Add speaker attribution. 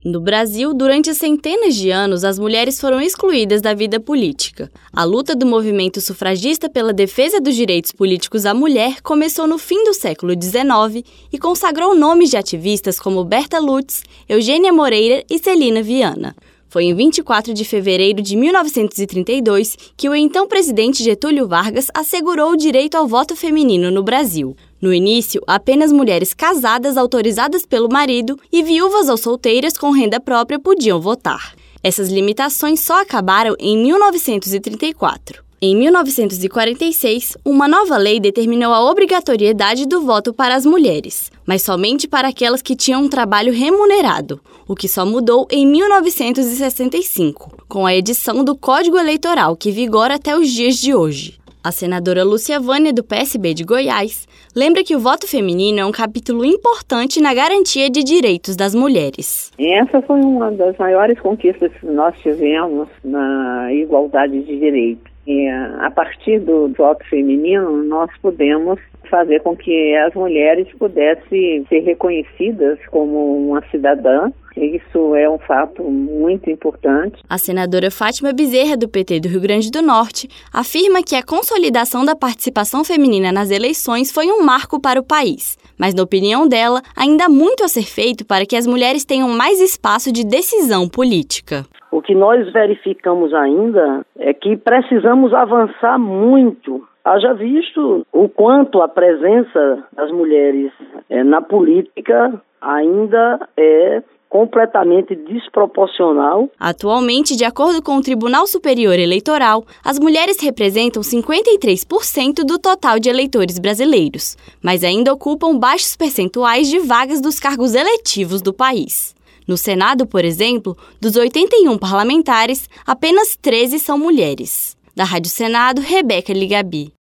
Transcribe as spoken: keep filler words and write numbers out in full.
Speaker 1: No Brasil, durante centenas de anos, as mulheres foram excluídas da vida política. A luta do movimento sufragista pela defesa dos direitos políticos da mulher começou no fim do século dezenove e consagrou nomes de ativistas como Berta Lutz, Eugênia Moreira e Celina Viana. Foi em vinte e quatro de fevereiro de mil novecentos e trinta e dois que o então presidente Getúlio Vargas assegurou o direito ao voto feminino no Brasil. No início, apenas mulheres casadas autorizadas pelo marido e viúvas ou solteiras com renda própria podiam votar. Essas limitações só acabaram em mil novecentos e trinta e quatro. Em mil novecentos e quarenta e seis, uma nova lei determinou a obrigatoriedade do voto para as mulheres, mas somente para aquelas que tinham um trabalho remunerado, o que só mudou em mil novecentos e sessenta e cinco, com a edição do Código Eleitoral, que vigora até os dias de hoje. A senadora Lúcia Vânia, do P S B de Goiás, lembra que o voto feminino é um capítulo importante na garantia de direitos das mulheres.
Speaker 2: Essa foi uma das maiores conquistas que nós tivemos na igualdade de direitos. E a partir do voto feminino, nós pudemos fazer com que as mulheres pudessem ser reconhecidas como uma cidadã. Isso é um fato muito importante.
Speaker 1: A senadora Fátima Bezerra, do P T do Rio Grande do Norte, afirma que a consolidação da participação feminina nas eleições foi um marco para o país. Mas, na opinião dela, ainda há muito a ser feito para que as mulheres tenham mais espaço de decisão política.
Speaker 3: O que nós verificamos ainda é que precisamos avançar muito. Haja visto o quanto a presença das mulheres é, na política ainda é completamente desproporcional.
Speaker 1: Atualmente, de acordo com o Tribunal Superior Eleitoral, as mulheres representam cinquenta e três por cento do total de eleitores brasileiros, mas ainda ocupam baixos percentuais de vagas dos cargos eletivos do país. No Senado, por exemplo, dos oitenta e um parlamentares, apenas treze são mulheres. Da Rádio Senado, Rebeca Ligabi.